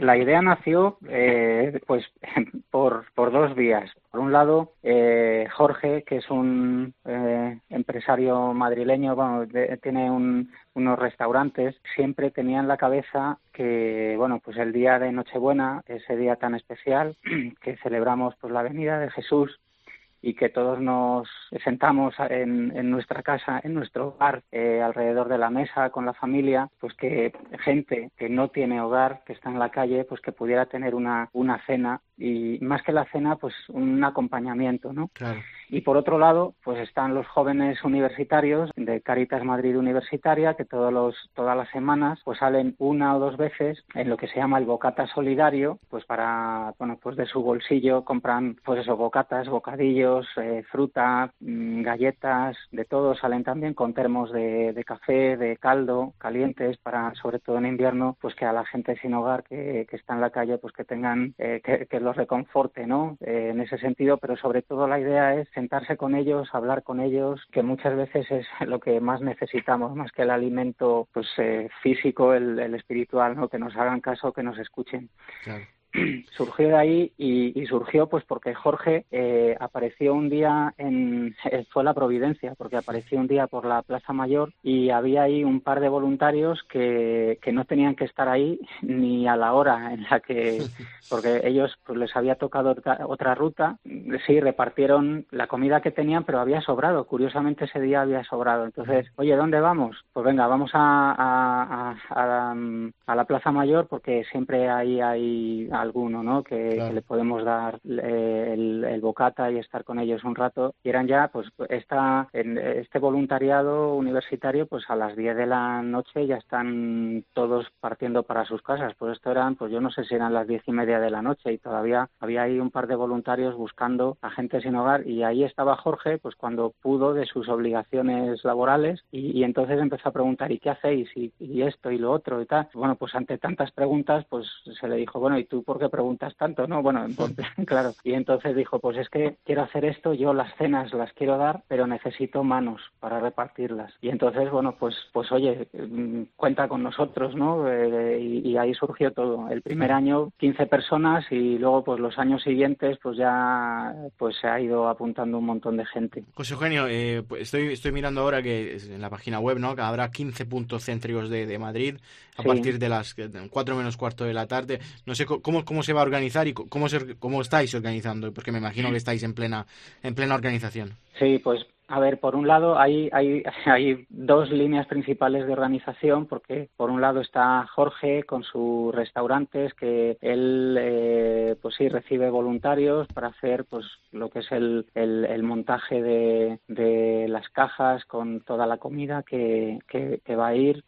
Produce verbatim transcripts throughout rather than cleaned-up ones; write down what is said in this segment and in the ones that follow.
La idea nació eh, pues por, por dos vías. Por un lado, eh, Jorge, que es un eh, empresario madrileño, bueno, de, tiene un, unos restaurantes, siempre tenía en la cabeza que, bueno, pues el día de Nochebuena, ese día tan especial, que celebramos pues la venida de Jesús, y que todos nos sentamos en, en nuestra casa, en nuestro hogar, eh, alrededor de la mesa con la familia, pues que gente que no tiene hogar, que está en la calle, pues que pudiera tener una, una cena, y más que la cena, pues un acompañamiento, ¿no? Claro. Y por otro lado, pues están los jóvenes universitarios de Cáritas Madrid Universitaria, que todos los, todas las semanas pues salen una o dos veces en lo que se llama el bocata solidario, pues para, bueno, pues de su bolsillo compran, pues eso, bocatas, bocadillos, eh, fruta, mmm, galletas, de todo. Salen también con termos de, de café, de caldo, calientes, para, sobre todo en invierno, pues que a la gente sin hogar que, que está en la calle, pues que tengan, eh, que, que los reconforte, ¿no? Eh, en ese sentido, pero sobre todo la idea es sentarse con ellos, hablar con ellos, que muchas veces es lo que más necesitamos, más que el alimento pues eh, físico, el, el espiritual, ¿no? Que nos hagan caso, que nos escuchen. Claro. Surgió de ahí y, y surgió pues porque Jorge eh, apareció un día en eh, fue la providencia, porque apareció un día por la Plaza Mayor y había ahí un par de voluntarios que, que no tenían que estar ahí ni a la hora en la que, porque ellos pues les había tocado otra, otra ruta. Sí, repartieron la comida que tenían, pero había sobrado, curiosamente ese día había sobrado. Entonces, oye, ¿dónde vamos? Pues venga, vamos a, a, a, a, a la Plaza Mayor, porque siempre ahí hay alguno, ¿no? Que, Claro. que le podemos dar eh, el, el bocata y estar con ellos un rato. Y eran ya, pues, esta, en este voluntariado universitario, pues a las diez de la noche ya están todos partiendo para sus casas. Pues esto eran, pues yo no sé si eran las diez y media de la noche y todavía había ahí un par de voluntarios buscando a gente sin hogar, y ahí estaba Jorge, pues cuando pudo, de sus obligaciones laborales, y, y entonces empezó a preguntar, ¿y qué hacéis? Y, y esto y lo otro y tal. Bueno, pues ante tantas preguntas, pues se le dijo, bueno, ¿y tú por qué preguntas tanto? No, bueno, claro. Y entonces dijo, pues es que quiero hacer esto, yo las cenas las quiero dar, pero necesito manos para repartirlas. Y entonces, bueno, pues pues oye, cuenta con nosotros, ¿no? Eh, y, y ahí surgió todo. El primer año quince personas, y luego pues los años siguientes pues ya pues se ha ido apuntando un montón de gente. José Eugenio, eh, pues estoy, estoy mirando ahora que es en la página web, ¿no? Que habrá quince puntos céntricos de, de Madrid a Sí. partir de las cuatro menos cuarto de la tarde. No sé cómo, cómo se va a organizar y cómo, se, cómo estáis organizando, porque me imagino que estáis en plena, en plena organización. Sí, pues a ver, por un lado hay, hay, hay dos líneas principales de organización, porque por un lado está Jorge con sus restaurantes, que él eh, pues sí recibe voluntarios para hacer pues lo que es el, el, el montaje de, de las cajas con toda la comida que, que, que va a ir.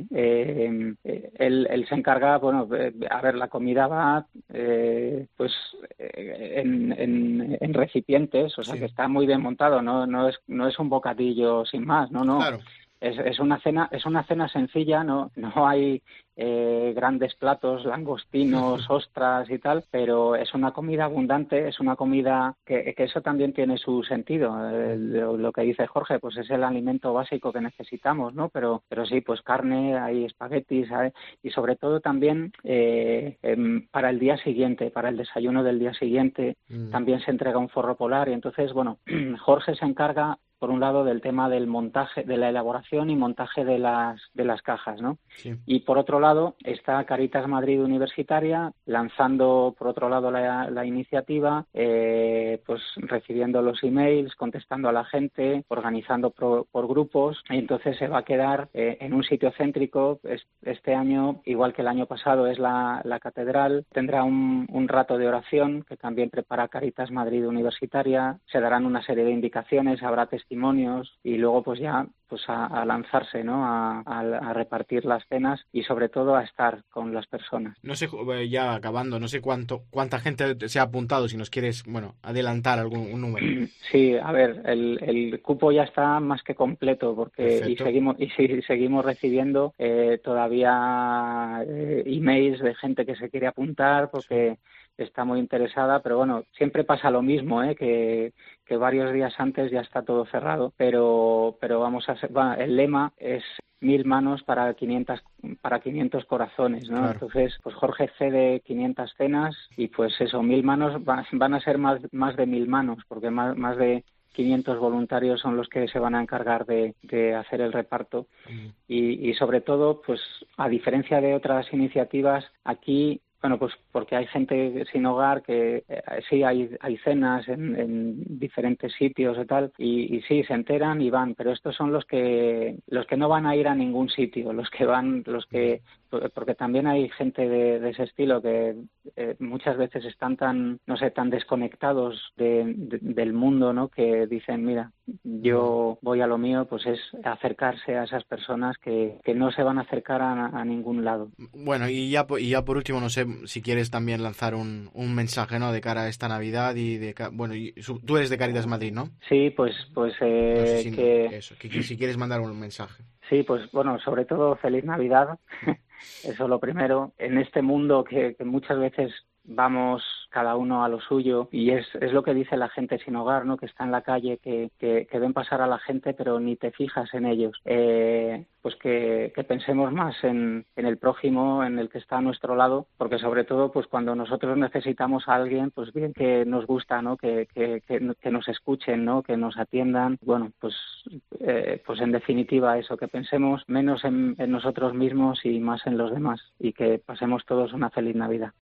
Eh, él, él se encarga, bueno, a ver, la comida va eh, pues en, en, en recipientes, o sea Sí. que está muy bien montado, no, no es no es un bocadillo sin más, no, no. Claro. Es, es una cena, es una cena sencilla, no, no hay eh, grandes platos, langostinos, ostras y tal, pero es una comida abundante, es una comida que, que eso también tiene su sentido. Eh, lo, lo que dice Jorge, pues es el alimento básico que necesitamos, ¿no? Pero, pero sí, pues carne, hay espaguetis, hay, y sobre todo también eh, eh, para el día siguiente, para el desayuno del día siguiente, Mm. también se entrega un forro polar, y entonces, bueno, Jorge se encarga por un lado del tema del montaje, de la elaboración y montaje de las de las cajas, ¿no? Sí. Y por otro lado está Cáritas Madrid Universitaria lanzando por otro lado la, la iniciativa, eh, pues recibiendo los emails, contestando a la gente, organizando pro, por grupos, y entonces se va a quedar eh, en un sitio céntrico. Este año, igual que el año pasado, es la, la catedral, tendrá un, un rato de oración que también prepara Cáritas Madrid Universitaria, se darán una serie de indicaciones, habrá testimonios, y luego pues ya pues a, a lanzarse, ¿no? A, a, a repartir las cenas y sobre todo a estar con las personas. No sé, ya acabando, no sé cuánto cuánta gente se ha apuntado, si nos quieres, bueno, adelantar algún un número. Sí, a ver, el, el cupo ya está más que completo, porque y Perfecto. seguimos y sí, seguimos recibiendo eh, todavía eh, emails de gente que se quiere apuntar Sí. porque está muy interesada, pero bueno, siempre pasa lo mismo, ¿eh? que, que varios días antes ya está todo cerrado, pero pero vamos a hacer, va, el lema es mil manos para quinientas para quinientos corazones, ¿no? Claro. Entonces, pues Jorge cede quinientas cenas y pues eso, mil manos van, van a ser más más de mil manos, porque más más de quinientos voluntarios son los que se van a encargar de, de hacer el reparto. Mm. Y, y sobre todo, pues a diferencia de otras iniciativas, aquí, bueno, pues porque hay gente sin hogar que eh, sí hay hay cenas en, en diferentes sitios y tal, y, y sí se enteran y van, pero estos son los que los que no van a ir a ningún sitio, los que van, los que porque también hay gente de, de ese estilo que eh, muchas veces están tan, no sé, tan desconectados de, de, del mundo, ¿no? Que dicen, mira, yo voy a lo mío, pues es acercarse a esas personas que, que no se van a acercar a, a ningún lado. Bueno, y ya, y ya por último, no sé si quieres también lanzar un, un mensaje, ¿no? De cara a esta Navidad y de, bueno, y, tú eres de Cáritas Madrid, ¿no? Sí, pues, pues eh, no sé si, que... Eso, que, que si quieres mandar un mensaje. Sí, pues bueno, sobre todo feliz Navidad. Eso lo primero. En este mundo que, que muchas veces vamos cada uno a lo suyo y es, es lo que dice la gente sin hogar, ¿no? Que está en la calle, que, que, que ven pasar a la gente pero ni te fijas en ellos. Eh, pues que, que pensemos más en, en el prójimo, en el que está a nuestro lado, porque sobre todo pues cuando nosotros necesitamos a alguien, pues bien que nos gusta, ¿no? Que, que, que, que nos escuchen, ¿no? Que nos atiendan. Bueno, pues, eh, pues en definitiva eso, que pensemos menos en, en nosotros mismos y más en los demás y que pasemos todos una feliz Navidad.